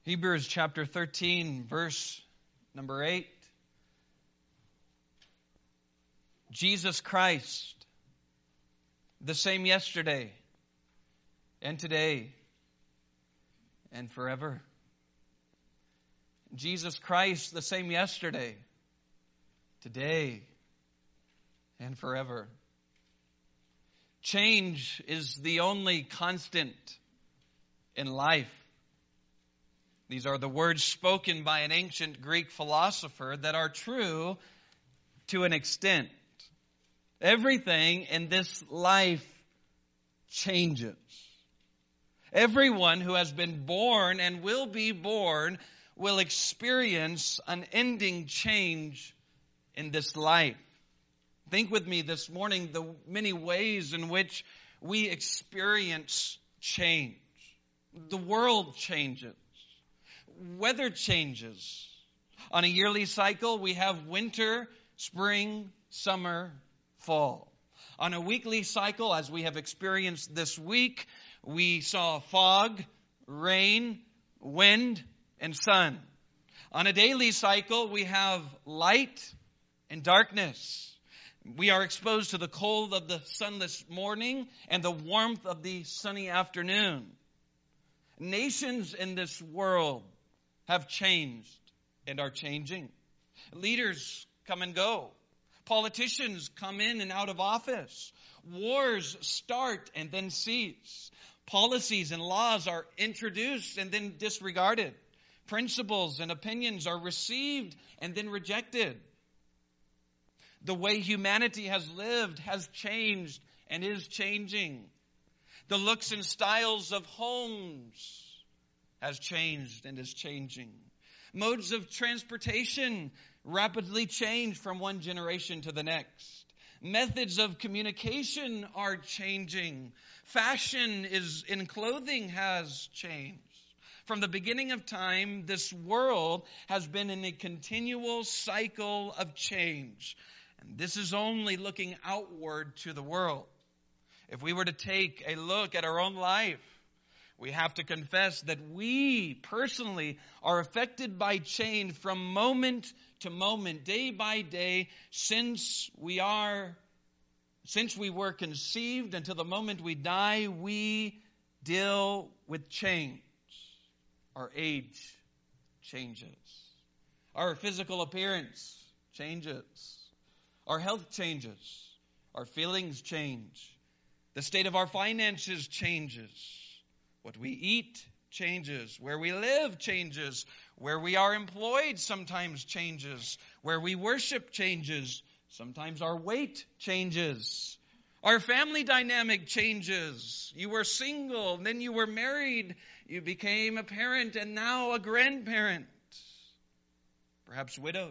Hebrews chapter 13, verse number 8. Jesus Christ, the same yesterday and today and forever. Jesus Christ, the same yesterday, today, and forever. Change is the only constant in life. These are the words spoken by an ancient Greek philosopher that are true to an extent. Everything in this life changes. Everyone who has been born and will be born will experience an ending change in this life. Think with me this morning the many ways in which we experience change. The world changes. Weather changes. On a yearly cycle, we have winter, spring, summer, fall. On a weekly cycle, as we have experienced this week, we saw fog, rain, wind, and sun. On a daily cycle, we have light and darkness. We are exposed to the cold of the sunless morning and the warmth of the sunny afternoon. Nations in this world have changed and are changing. Leaders come and go. Politicians come in and out of office. Wars start and then cease. Policies and laws are introduced and then disregarded. Principles and opinions are received and then rejected. The way humanity has lived has changed and is changing. The looks and styles of homes has changed and is changing. Modes of transportation rapidly change from one generation to the next. Methods of communication are changing. Fashion in clothing has changed. From the beginning of time, this world has been in a continual cycle of change. And this is only looking outward to the world. If we were to take a look at our own life, we have to confess that we personally are affected by change from moment to moment, day by day, since we were conceived until the moment we die, we deal with change. Our age changes. Our physical appearance changes. Our health changes. Our feelings change. The state of our finances changes. What we eat changes. Where we live changes. Where we are employed sometimes changes. Where we worship changes. Sometimes our weight changes. Our family dynamic changes. You were single, and then you were married. You became a parent and now a grandparent. Perhaps widowed.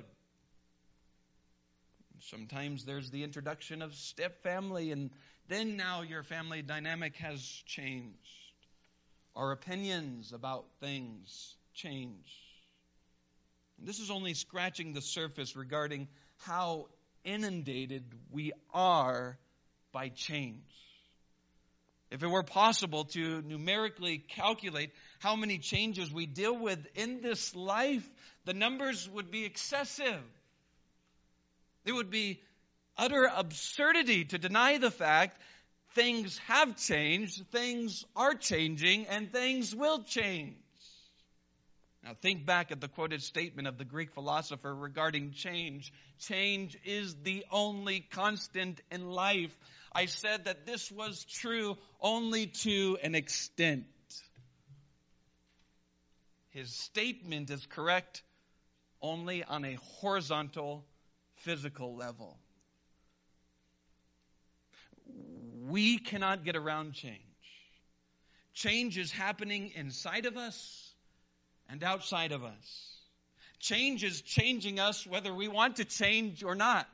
Sometimes there's the introduction of step family, and then now your family dynamic has changed. Our opinions about things change. And this is only scratching the surface regarding how inundated we are by change. If it were possible to numerically calculate how many changes we deal with in this life, the numbers would be excessive. It would be utter absurdity to deny the fact things have changed, things are changing, and things will change. Now think back at the quoted statement of the Greek philosopher regarding change. Change is the only constant in life. I said that this was true only to an extent. His statement is correct only on a horizontal, physical level. We cannot get around change. Change is happening inside of us and outside of us. Change is changing us whether we want to change or not.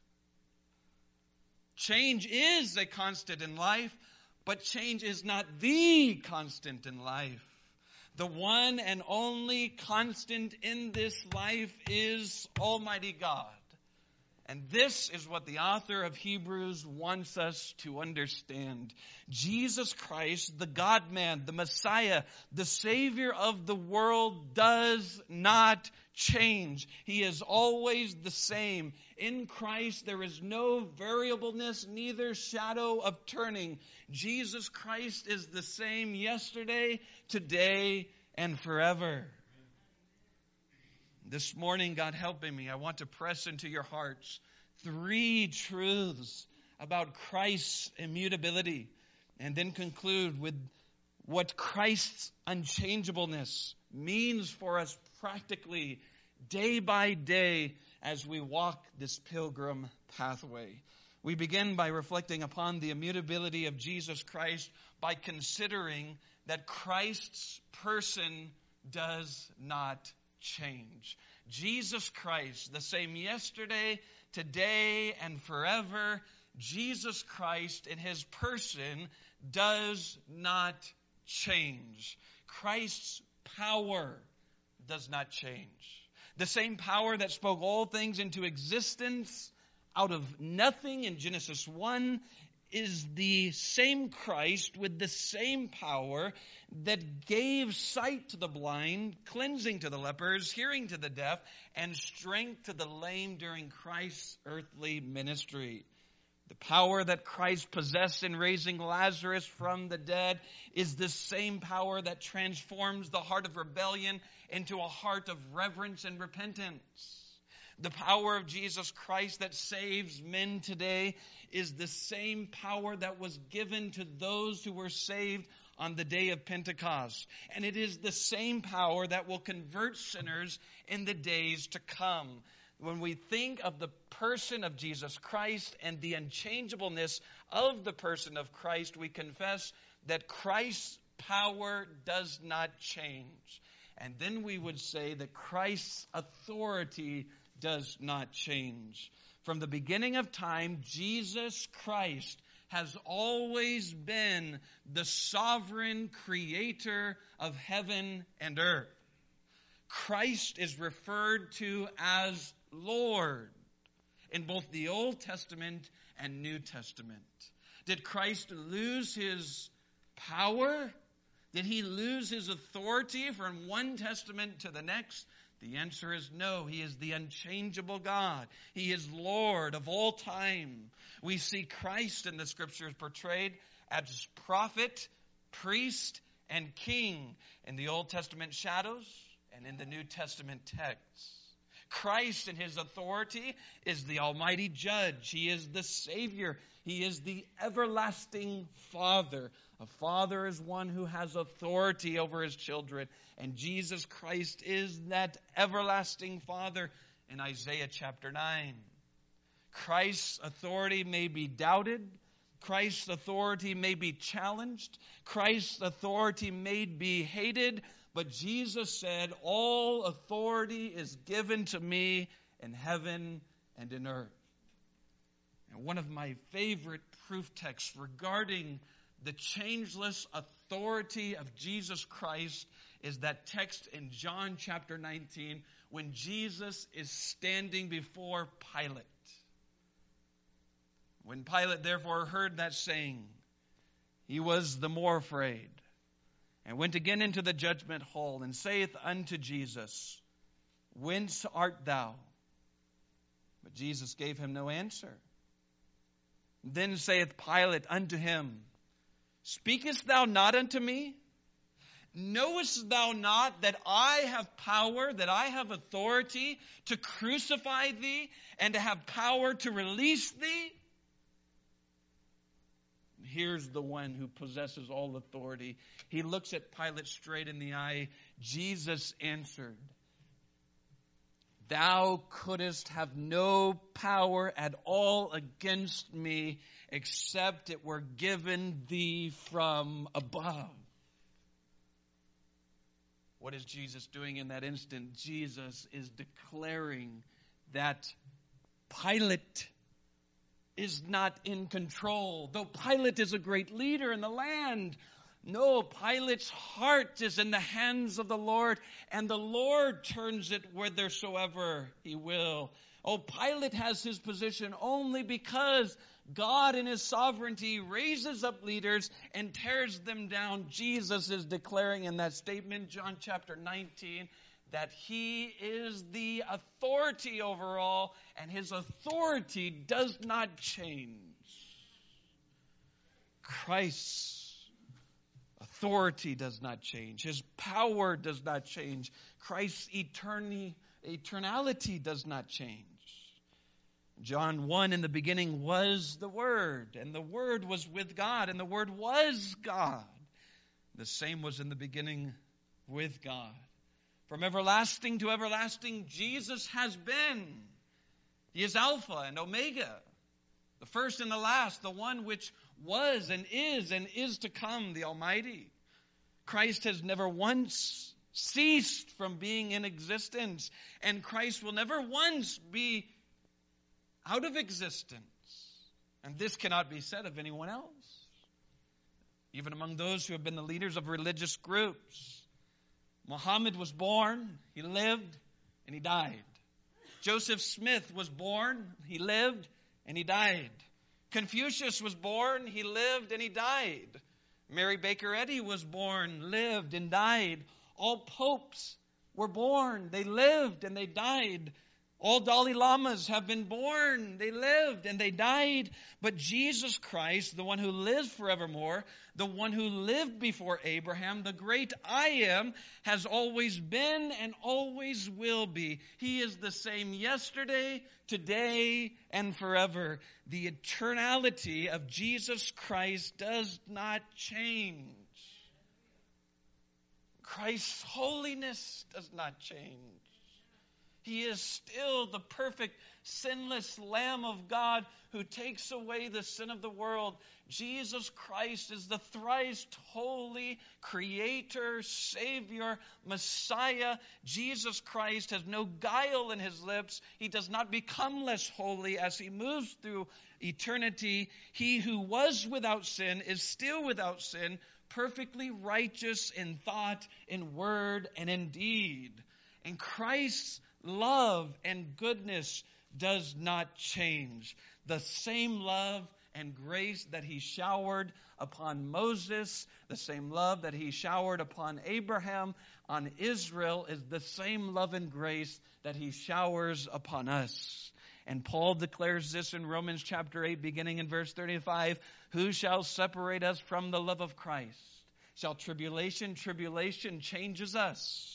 Change is a constant in life, but change is not the constant in life. The one and only constant in this life is Almighty God. And this is what the author of Hebrews wants us to understand. Jesus Christ, the God-man, the Messiah, the Savior of the world, does not change. He is always the same. In Christ there is no variableness, neither shadow of turning. Jesus Christ is the same yesterday, today, and forever. This morning, God helping me, I want to press into your hearts 3 truths about Christ's immutability, and then conclude with what Christ's unchangeableness means for us practically, day by day, as we walk this pilgrim pathway. We begin by reflecting upon the immutability of Jesus Christ by considering that Christ's person does not change. Jesus Christ, the same yesterday, today, and forever. Jesus Christ in his person does not change. Christ's power does not change. The same power that spoke all things into existence out of nothing in Genesis 1 is the same Christ with the same power that gave sight to the blind, cleansing to the lepers, hearing to the deaf, and strength to the lame during Christ's earthly ministry. The power that Christ possessed in raising Lazarus from the dead is the same power that transforms the heart of rebellion into a heart of reverence and repentance. The power of Jesus Christ that saves men today is the same power that was given to those who were saved on the day of Pentecost. And it is the same power that will convert sinners in the days to come. When we think of the person of Jesus Christ and the unchangeableness of the person of Christ, we confess that Christ's power does not change. And then we would say that Christ's authority does not change. From the beginning of time, Jesus Christ has always been the sovereign creator of heaven and earth. Christ is referred to as Lord in both the Old Testament and New Testament. Did Christ lose his power? Did he lose his authority from one testament to the next? The answer is no. He is the unchangeable God. He is Lord of all time. We see Christ in the Scriptures portrayed as prophet, priest, and king in the Old Testament shadows and in the New Testament texts. Christ in his authority is the Almighty Judge. He is the Savior. He is the everlasting Father. A father is one who has authority over his children. And Jesus Christ is that everlasting Father in Isaiah chapter 9. Christ's authority may be doubted. Christ's authority may be challenged. Christ's authority may be hated. But Jesus said, all authority is given to me in heaven and in earth. And one of my favorite proof texts regarding the changeless authority of Jesus Christ is that text in John chapter 19 when Jesus is standing before Pilate. When Pilate therefore heard that saying, he was the more afraid, and went again into the judgment hall, and saith unto Jesus, Whence art thou? But Jesus gave him no answer. Then saith Pilate unto him, Speakest thou not unto me? Knowest thou not that I have power, that I have authority to crucify thee, and to have power to release thee? Here's the one who possesses all authority. He looks at Pilate straight in the eye. Jesus answered, Thou couldst have no power at all against me, except it were given thee from above. What is Jesus doing in that instant? Jesus is declaring that Pilate is not in control. Though Pilate is a great leader in the land, No, Pilate's heart is in the hands of the Lord, and the Lord turns it whithersoever he will. Oh, Pilate has his position only because God in his sovereignty raises up leaders and tears them down. Jesus is declaring in that statement, John chapter 19, that he is the authority over all, and his authority does not change. Christ's authority does not change. His power does not change. Christ's eternality does not change. John 1, in the beginning was the Word, and the Word was with God, and the Word was God. The same was in the beginning with God. From everlasting to everlasting, Jesus has been. He is Alpha and Omega, the first and the last, the one which was and is to come, the Almighty. Christ has never once ceased from being in existence, and Christ will never once be out of existence. And this cannot be said of anyone else, even among those who have been the leaders of religious groups. Muhammad was born, he lived, and he died. Joseph Smith was born, he lived, and he died. Confucius was born, he lived, and he died. Mary Baker Eddy was born, lived, and died. All popes were born, they lived, and they died. All Dalai Lamas have been born, they lived, and they died. But Jesus Christ, the one who lives forevermore, the one who lived before Abraham, the great I Am, has always been and always will be. He is the same yesterday, today, and forever. The eternality of Jesus Christ does not change. Christ's holiness does not change. He is still the perfect, sinless Lamb of God who takes away the sin of the world. Jesus Christ is the thrice holy Creator, Savior, Messiah. Jesus Christ has no guile in his lips. He does not become less holy as he moves through eternity. He who was without sin is still without sin, perfectly righteous in thought, in word, and in deed. And Christ's love and goodness does not change. The same love and grace that he showered upon Moses, the same love that he showered upon Abraham, on Israel, is the same love and grace that he showers upon us. And Paul declares this in Romans chapter 8, beginning in verse 35, who shall separate us from the love of Christ? Shall tribulation changes us?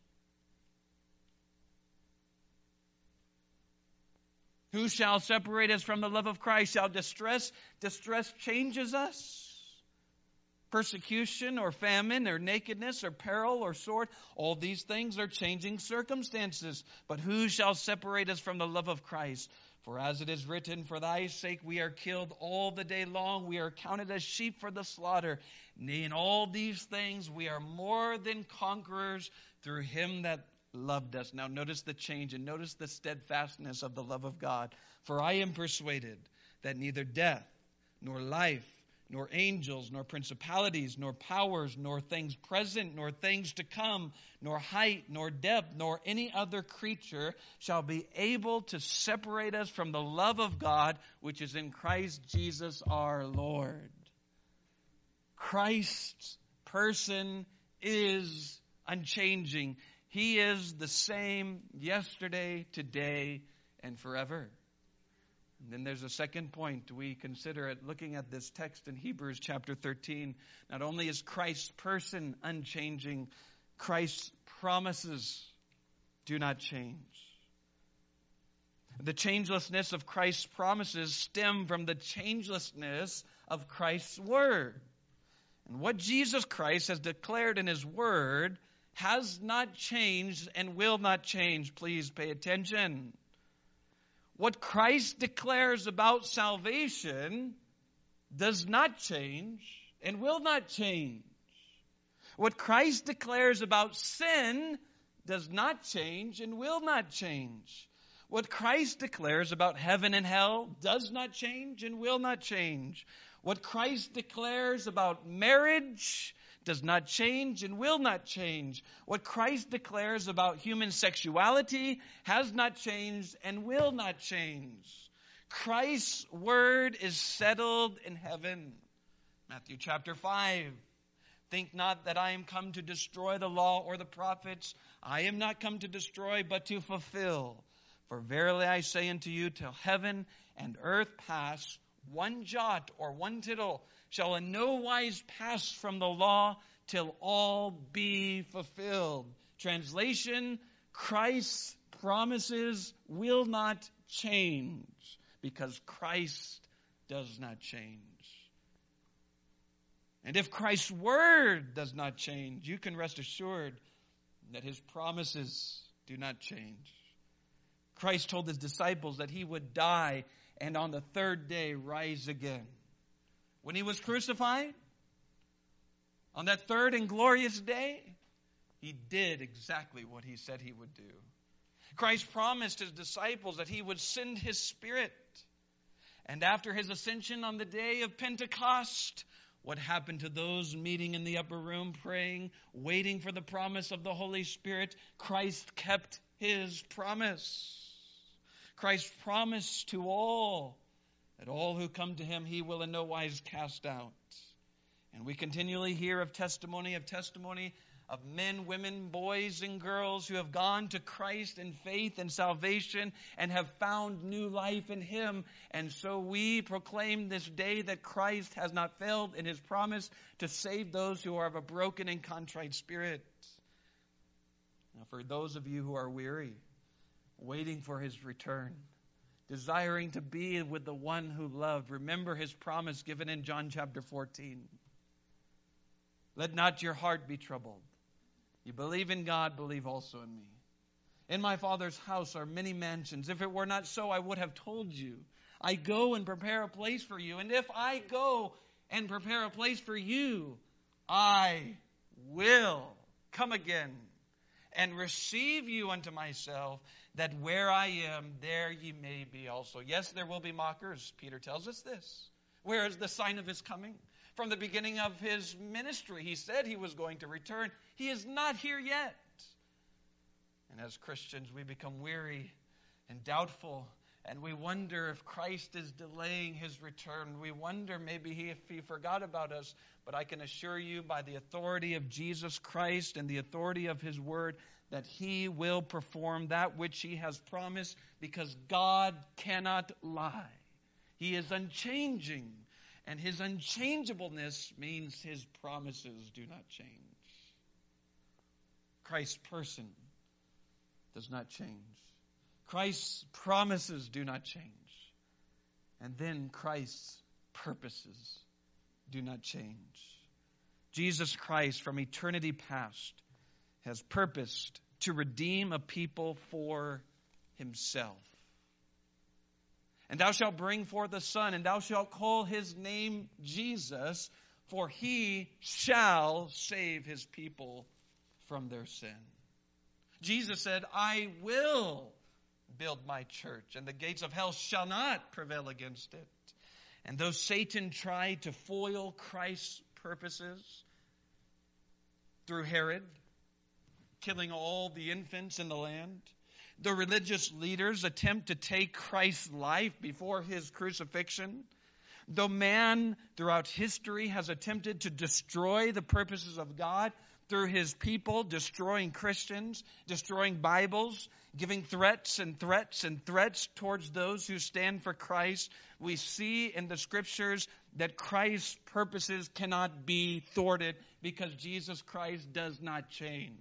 Who shall separate us from the love of Christ? Shall distress changes us? Persecution or famine or nakedness or peril or sword, all these things are changing circumstances. But who shall separate us from the love of Christ? For as it is written, for thy sake we are killed all the day long. We are counted as sheep for the slaughter. Nay, in all these things we are more than conquerors through him that loved us. Now notice the change and notice the steadfastness of the love of God. For I am persuaded that neither death, nor life, nor angels, nor principalities, nor powers, nor things present, nor things to come, nor height, nor depth, nor any other creature shall be able to separate us from the love of God, which is in Christ Jesus our Lord. Christ's person is unchanging. He is the same yesterday, today, and forever. And then there's a second point we consider it looking at this text in Hebrews chapter 13. Not only is Christ's person unchanging, Christ's promises do not change. The changelessness of Christ's promises stem from the changelessness of Christ's word. And what Jesus Christ has declared in his word has not changed and will not change. Please pay attention. What Christ declares about salvation does not change and will not change. What Christ declares about sin does not change and will not change. What Christ declares about heaven and hell does not change and will not change. What Christ declares about marriage does not change and will not change. What Christ declares about human sexuality has not changed and will not change. Christ's word is settled in heaven. Matthew chapter 5. Think not that I am come to destroy the law or the prophets. I am not come to destroy, but to fulfill. For verily I say unto you, till heaven and earth pass, one jot or one tittle shall in no wise pass from the law till all be fulfilled. Translation, Christ's promises will not change because Christ does not change. And if Christ's word does not change, you can rest assured that his promises do not change. Christ told his disciples that he would die and on the third day rise again. When he was crucified, on that third and glorious day, he did exactly what he said he would do. Christ promised his disciples that he would send his Spirit. And after his ascension on the day of Pentecost, what happened to those meeting in the upper room praying, waiting for the promise of the Holy Spirit? Christ kept his promise. Christ promised to all that all who come to him he will in no wise cast out. And we continually hear of testimony of men, women, boys, and girls who have gone to Christ in faith and salvation and have found new life in him. And so we proclaim this day that Christ has not failed in his promise to save those who are of a broken and contrite spirit. Now, for those of you who are weary, waiting for his return, desiring to be with the one who loved, remember his promise given in John chapter 14. Let not your heart be troubled. You believe in God, believe also in me. In my Father's house are many mansions. If it were not so, I would have told you. I go and prepare a place for you. And if I go and prepare a place for you, I will come again and receive you unto myself, that where I am, there ye may be also. Yes, there will be mockers. Peter tells us this. Where is the sign of his coming? From the beginning of his ministry, he said he was going to return. He is not here yet. And as Christians, we become weary and doubtful, and we wonder if Christ is delaying his return. We wonder maybe if he forgot about us. But I can assure you by the authority of Jesus Christ and the authority of his word that he will perform that which he has promised, because God cannot lie. He is unchanging. And his unchangeableness means his promises do not change. Christ's person does not change. Christ's promises do not change. And then Christ's purposes do not change. Jesus Christ from eternity past has purposed to redeem a people for himself. And thou shalt bring forth a son, and thou shalt call his name Jesus, for he shall save his people from their sin. Jesus said, I will build my church, and the gates of hell shall not prevail against it. And though Satan tried to foil Christ's purposes through Herod, killing all the infants in the land, the religious leaders attempt to take Christ's life before his crucifixion. Though man throughout history has attempted to destroy the purposes of God through his people, destroying Christians, destroying Bibles, giving threats and threats and threats towards those who stand for Christ, we see in the scriptures that Christ's purposes cannot be thwarted because Jesus Christ does not change.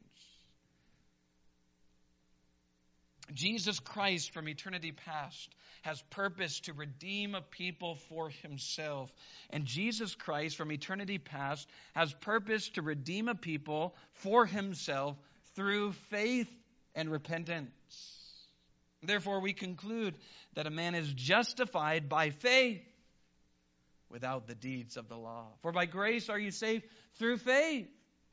Jesus Christ from eternity past has purpose to redeem a people for himself. And Jesus Christ from eternity past has purpose to redeem a people for himself through faith and repentance. Therefore, we conclude that a man is justified by faith without the deeds of the law. For by grace are you saved through faith,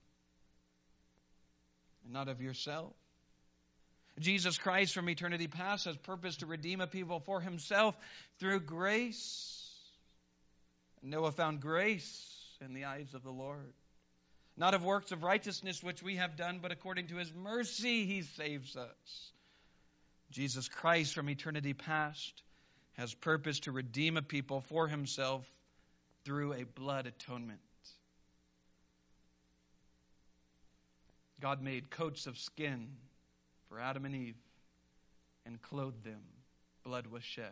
and not of yourself. Jesus Christ from eternity past has purpose to redeem a people for himself through grace. Noah found grace in the eyes of the Lord. not of works of righteousness which we have done, but according to his mercy he saves us. Jesus Christ from eternity past has purpose to redeem a people for himself through a blood atonement. God made coats of skin for Adam and Eve and clothed them. Blood was shed.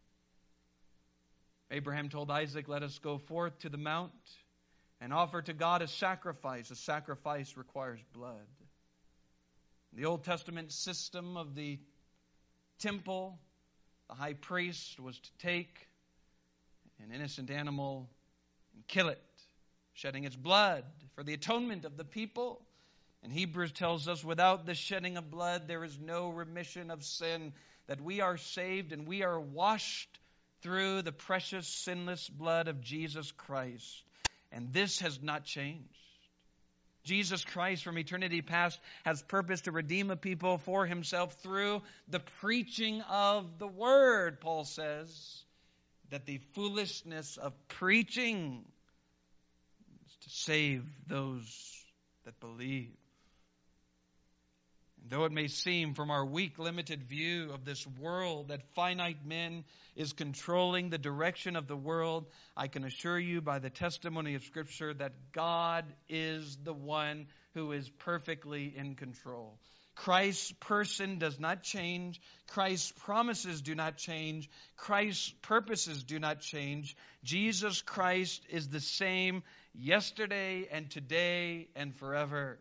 Abraham told Isaac, let us go forth to the mount and offer to God a sacrifice. A sacrifice requires blood. The Old Testament system of the temple, the high priest was to take an innocent animal and kill it, shedding its blood for the atonement of the people. And Hebrews tells us, without the shedding of blood, there is no remission of sin, that we are saved and we are washed through the precious, sinless blood of Jesus Christ. And this has not changed. Jesus Christ from eternity past has purpose to redeem a people for himself through the preaching of the word. Paul says that the foolishness of preaching is to save those that believe. And though it may seem from our weak, limited view of this world that finite men is controlling the direction of the world, I can assure you by the testimony of Scripture that God is the one who is perfectly in control. Christ's person does not change. Christ's promises do not change. Christ's purposes do not change. Jesus Christ is the same yesterday and today and forever.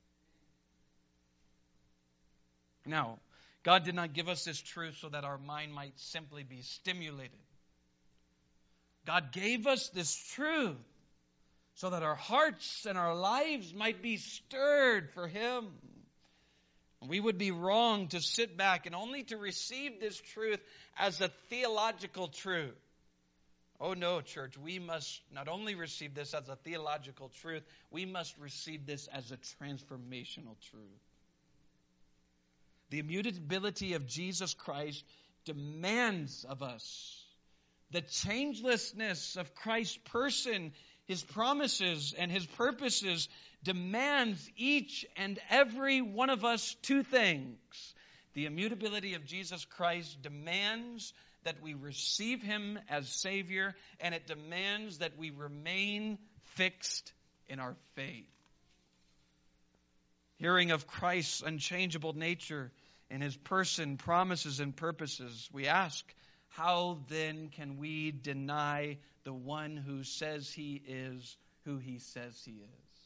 Now, God did not give us this truth so that our mind might simply be stimulated. God gave us this truth so that our hearts and our lives might be stirred for Him. We would be wrong to sit back and only to receive this truth as a theological truth. Oh no, church, we must not only receive this as a theological truth, we must receive this as a transformational truth. The immutability of Jesus Christ demands of us the changelessness of Christ's person. His promises and His purposes demands each and every one of us two things. The immutability of Jesus Christ demands that we receive Him as Savior, and it demands that we remain fixed in our faith. Hearing of Christ's unchangeable nature and His person, promises, and purposes, we ask, how then can we deny the one who says He is who He says He is?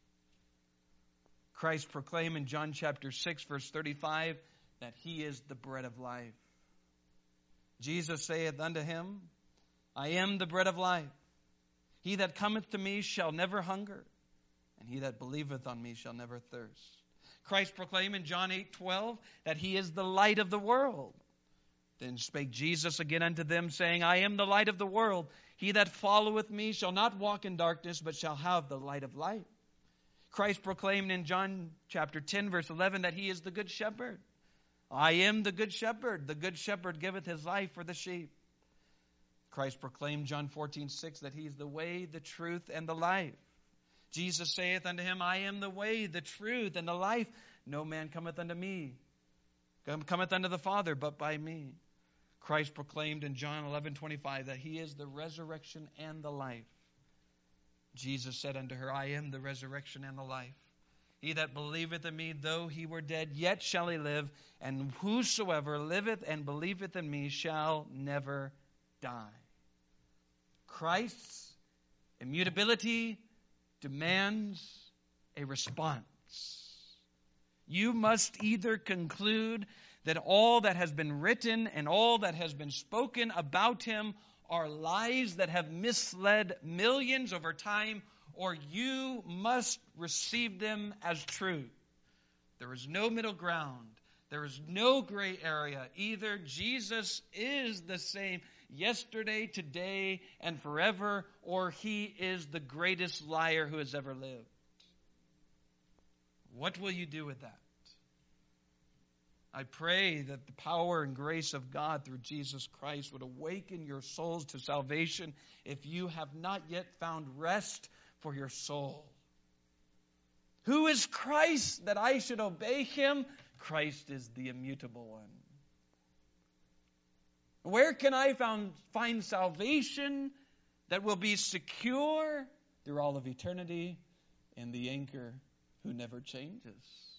Christ proclaimed in John chapter 6, verse 35, that He is the bread of life. Jesus saith unto him, I am the bread of life. He that cometh to me shall never hunger, and he that believeth on me shall never thirst. Christ proclaimed in John 8:12 that He is the light of the world. Then spake Jesus again unto them, saying, I am the light of the world. He that followeth me shall not walk in darkness, but shall have the light of life. Christ proclaimed in John chapter 10, verse 11, that He is the good shepherd. I am the good shepherd. The good shepherd giveth his life for the sheep. Christ proclaimed John 14:6 that He is the way, the truth, and the life. Jesus saith unto him, I am the way, the truth, and the life. No man cometh unto the Father, but by me. Christ proclaimed in John 11:25 that He is the resurrection and the life. Jesus said unto her, I am the resurrection and the life. He that believeth in me, though he were dead, yet shall he live. And whosoever liveth and believeth in me shall never die. Christ's immutability demands a response. You must either conclude that all that has been written and all that has been spoken about Him are lies that have misled millions over time, or you must receive them as truth. There is no middle ground. There is no gray area. Either Jesus is the same yesterday, today, and forever, or He is the greatest liar who has ever lived. What will you do with that? I pray that the power and grace of God through Jesus Christ would awaken your souls to salvation if you have not yet found rest for your soul. Who is Christ that I should obey him? Christ is the immutable one. Where can I find salvation that will be secure through all of eternity? In the anchor who never changes.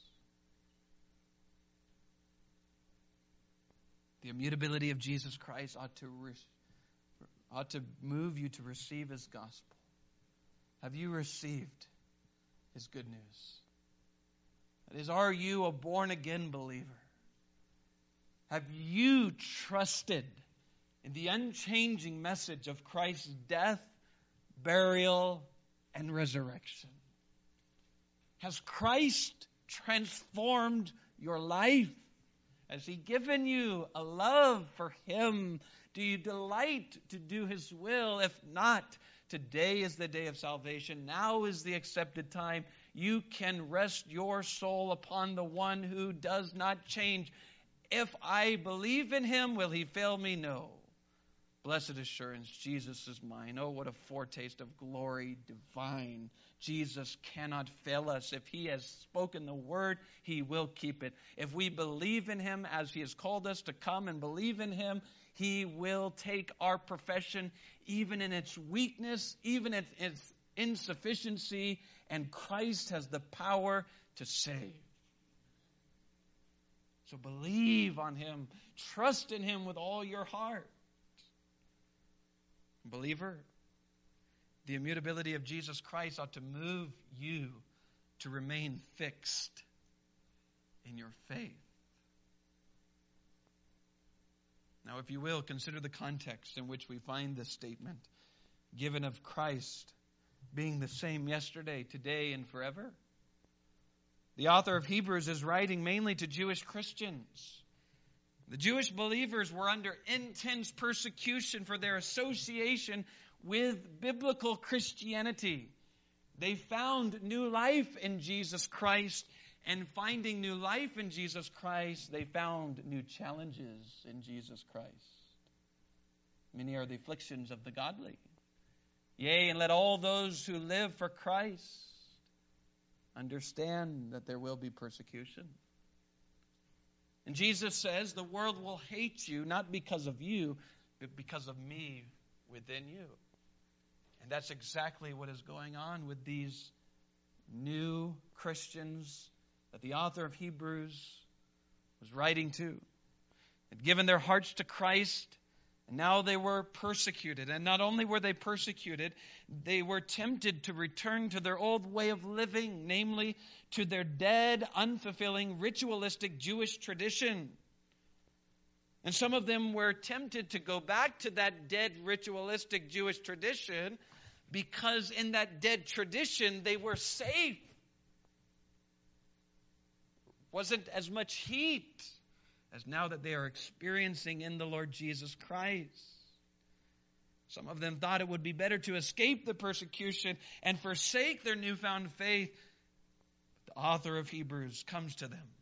The immutability of Jesus Christ ought to move you to receive his gospel. Have you received his good news? That is, are you a born-again believer? Have you trusted in the unchanging message of Christ's death, burial, and resurrection? Has Christ transformed your life? Has he given you a love for him? Do you delight to do his will? If not, today is the day of salvation. Now is the accepted time. You can rest your soul upon the one who does not change. If I believe in him, will he fail me? No. Blessed assurance, Jesus is mine. Oh, what a foretaste of glory divine. Jesus cannot fail us. If he has spoken the word, he will keep it. If we believe in him as he has called us to come and believe in him, he will take our profession, even in its weakness, even in its insufficiency, and Christ has the power to save. So believe on him. Trust in him with all your heart. Believer, the immutability of Jesus Christ ought to move you to remain fixed in your faith. Now, if you will, consider the context in which we find this statement given of Christ being the same yesterday, today, and forever. The author of Hebrews is writing mainly to Jewish Christians. The Jewish believers were under intense persecution for their association with biblical Christianity. They found new life in Jesus Christ, and finding new life in Jesus Christ, they found new challenges in Jesus Christ. Many are the afflictions of the godly. Yea, and let all those who live for Christ understand that there will be persecution. And Jesus says the world will hate you, not because of you, but because of me within you. And that's exactly what is going on with these new Christians that the author of Hebrews was writing to. Had given their hearts to Christ, and now they were persecuted. And not only were they persecuted, they were tempted to return to their old way of living, namely to their dead, unfulfilling, ritualistic Jewish tradition. And some of them were tempted to go back to that dead, ritualistic Jewish tradition because in that dead tradition they were safe. Wasn't as much heat as now that they are experiencing in the Lord Jesus Christ. Some of them thought it would be better to escape the persecution and forsake their newfound faith. The author of Hebrews comes to them.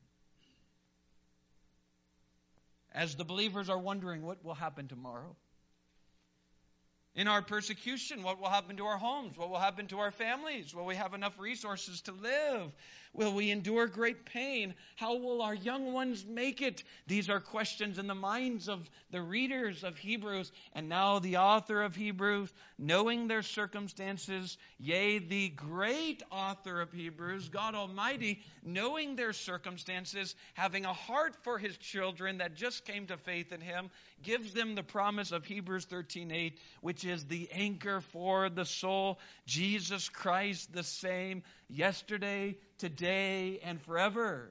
As the believers are wondering what will happen tomorrow. In our persecution, what will happen to our homes? What will happen to our families? Will we have enough resources to live? Will we endure great pain? How will our young ones make it? These are questions in the minds of the readers of Hebrews. And now the author of Hebrews, knowing their circumstances, yea, the great author of Hebrews, God Almighty, knowing their circumstances, having a heart for his children that just came to faith in him, gives them the promise of Hebrews 13:8, which is the anchor for the soul. Jesus Christ the same yesterday, today, and forever.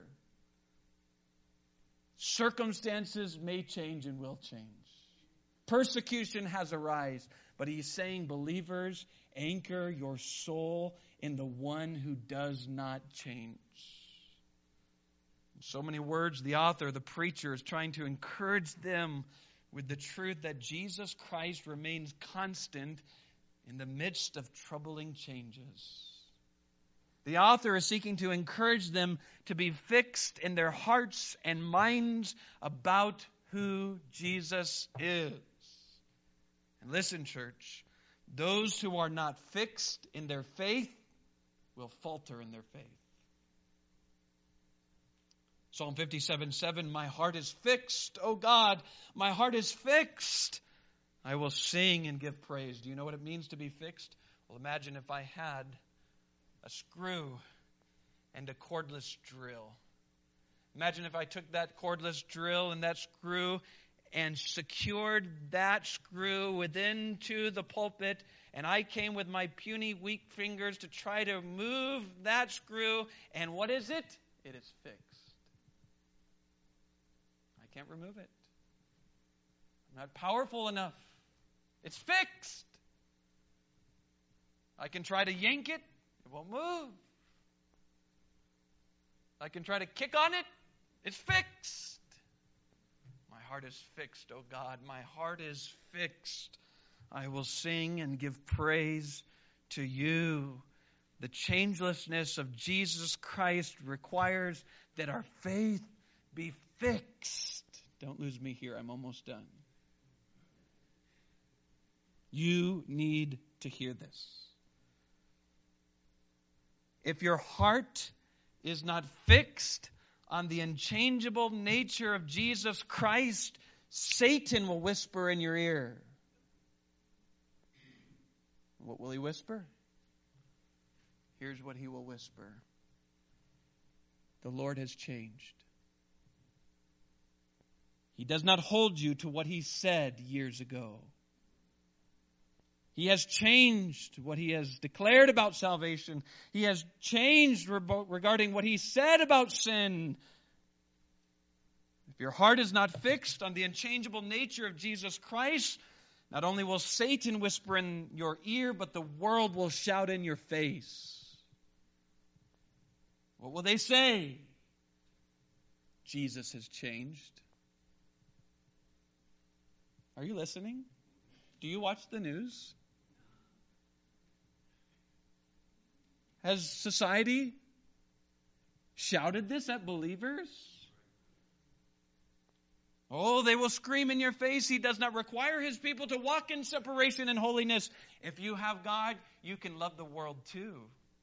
Circumstances may change and will change. Persecution has arisen, but he's saying, believers, anchor your soul in the one who does not change. In so many words, the author, the preacher, is trying to encourage them with the truth that Jesus Christ remains constant in the midst of troubling changes. The author is seeking to encourage them to be fixed in their hearts and minds about who Jesus is. And listen, church, those who are not fixed in their faith will falter in their faith. Psalm 57:7, my heart is fixed, O God, my heart is fixed. I will sing and give praise. Do you know what it means to be fixed? Well, imagine if I had a screw and a cordless drill. Imagine if I took that cordless drill and that screw and secured that screw within to the pulpit, and I came with my puny, weak fingers to try to move that screw, and what is it? It is fixed. I can't remove it. I'm not powerful enough. It's fixed. I can try to yank it. It won't move. I can try to kick on it. It's fixed. My heart is fixed, O God. My heart is fixed. I will sing and give praise to you. The changelessness of Jesus Christ requires that our faith be fixed. Don't lose me here. I'm almost done. You need to hear this. If your heart is not fixed on the unchangeable nature of Jesus Christ, Satan will whisper in your ear. What will he whisper? Here's what he will whisper. The Lord has changed. He does not hold you to what he said years ago. He has changed what he has declared about salvation. He has changed regarding what he said about sin. If your heart is not fixed on the unchangeable nature of Jesus Christ, not only will Satan whisper in your ear, but the world will shout in your face. What will they say? Jesus has changed. Are you listening? Do you watch the news? Has society shouted this at believers? Oh, they will scream in your face. He does not require his people to walk in separation and holiness. If you have God, you can love the world too.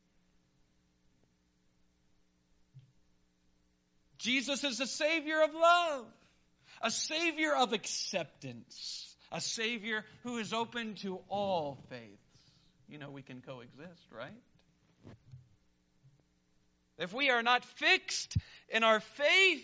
Jesus is a Savior of love, a Savior of acceptance, a Savior who is open to all faiths. You know, we can coexist, right? If we are not fixed in our faith,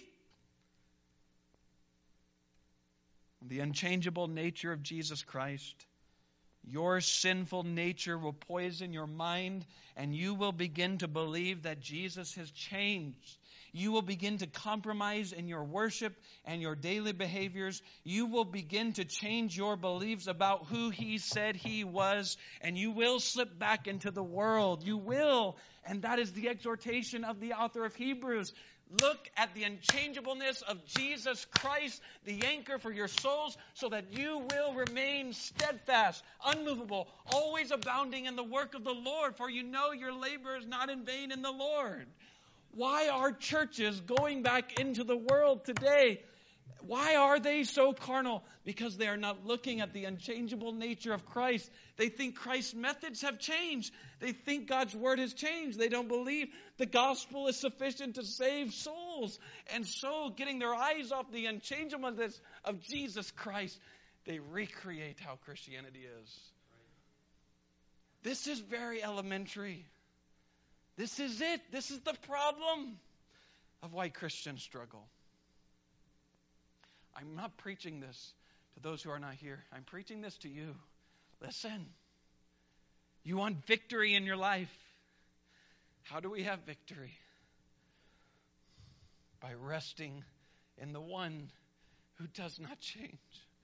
the unchangeable nature of Jesus Christ, your sinful nature will poison your mind, and you will begin to believe that Jesus has changed. You will begin to compromise in your worship and your daily behaviors. You will begin to change your beliefs about who he said he was, and you will slip back into the world. You will. And that is the exhortation of the author of Hebrews. Look at the unchangeableness of Jesus Christ, the anchor for your souls, so that you will remain steadfast, unmovable, always abounding in the work of the Lord, for you know your labor is not in vain in the Lord. Why are churches going back into the world today? Why are they so carnal? Because they are not looking at the unchangeable nature of Christ. They think Christ's methods have changed. They think God's word has changed. They don't believe the gospel is sufficient to save souls. And so, getting their eyes off the unchangeableness of Jesus Christ, they recreate how Christianity is. This is very elementary. This is it. This is the problem of why Christians struggle. I'm not preaching this to those who are not here. I'm preaching this to you. Listen. You want victory in your life. How do we have victory? By resting in the one who does not change.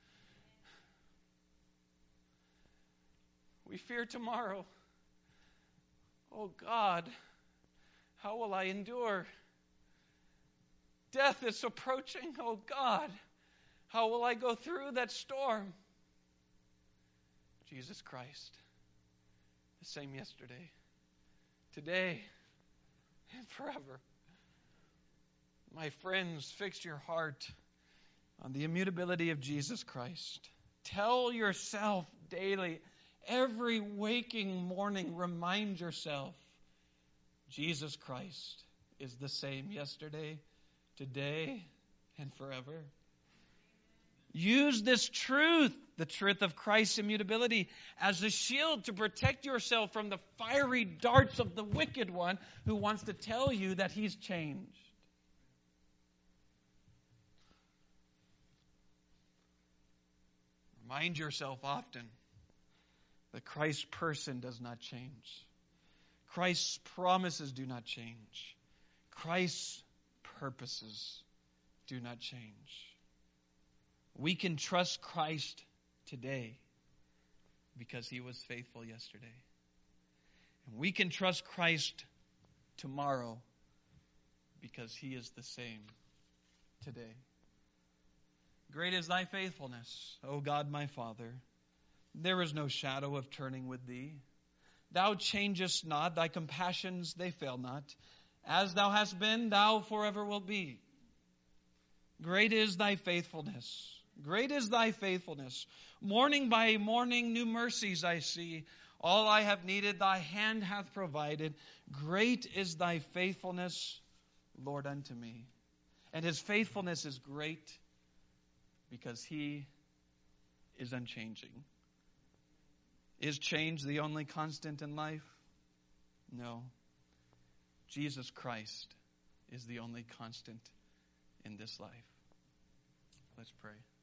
We fear tomorrow. Oh God, how will I endure? Death is approaching. Oh God, how will I go through that storm? Jesus Christ, the same yesterday, today, and forever. My friends, fix your heart on the immutability of Jesus Christ. Tell yourself daily, every waking morning, remind yourself, Jesus Christ is the same yesterday, today and forever. Use this truth, the truth of Christ's immutability, as a shield to protect yourself from the fiery darts of the wicked one who wants to tell you that he's changed. Remind yourself often that Christ's person does not change. Christ's promises do not change. Christ's purposes do not change. We can trust Christ today because he was faithful yesterday. And we can trust Christ tomorrow because he is the same today. Great is thy faithfulness, O God my Father. There is no shadow of turning with thee. Thou changest not, thy compassions they fail not. As thou hast been, thou forever wilt be. Great is thy faithfulness. Great is thy faithfulness. Morning by morning new mercies I see. All I have needed thy hand hath provided. Great is thy faithfulness, Lord, unto me. And his faithfulness is great because he is unchanging. Is change the only constant in life? No. Jesus Christ is the only constant in this life. Let's pray.